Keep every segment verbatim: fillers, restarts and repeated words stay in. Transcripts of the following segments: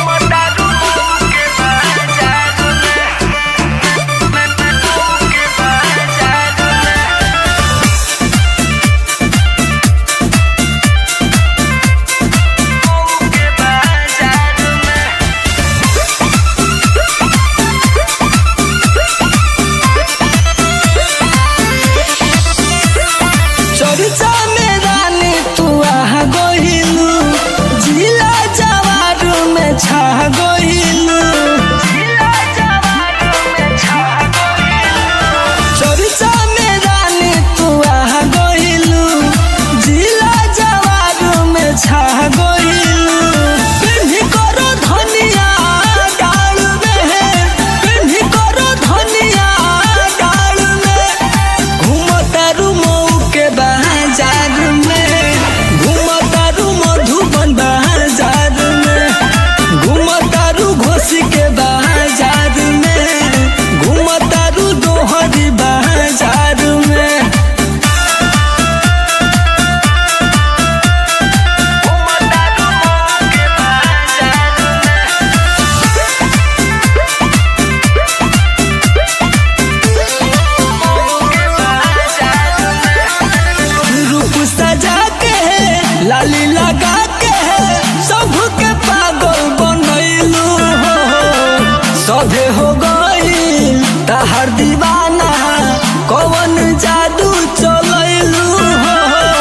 लाली लगा के सबके पागल बनैलू हो, सभे हो गईल तहर दीवाना, कौन जादू चलैलू हो,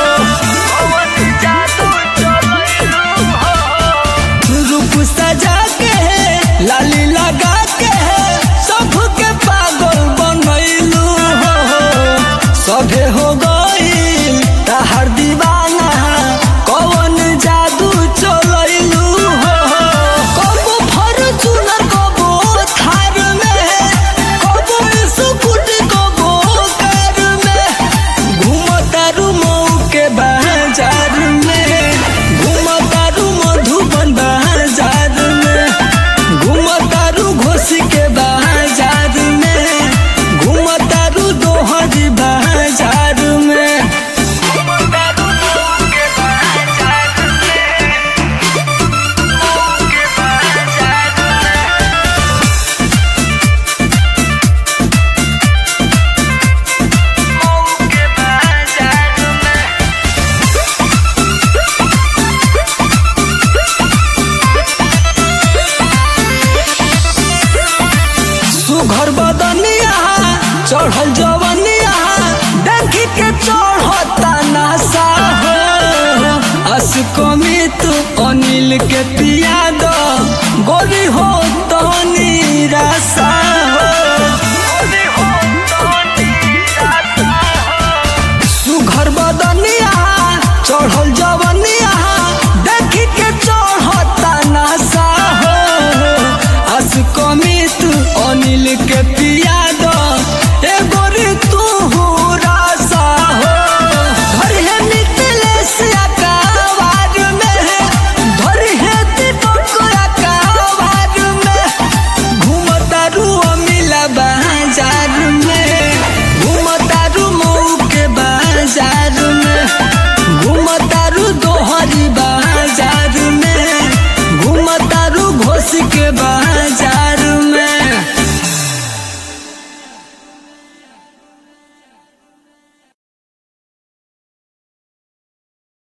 कौन जादू चलैलू हो। रूप सजा के लाली लगा के सबके पागल बनैलू हो, सभे हो गईल तहर दीवाना, कौन जादू चलैलू हो। कबो फॉर्च्यूनर कबो थार में, कबो स्कूटी कबो कार में, घूमतारू मऊ के बाजार में, घूमतारू मधुबन बाजार में, घूमतारू घोसी के बाजार में, घूमतारू दोहरी बाजार में। घर बदनिया चढ़ल जवनिया देखी के चढ़ता नशा हो, असकमित अनिल के पिया दो गोरी हो तो निराशा।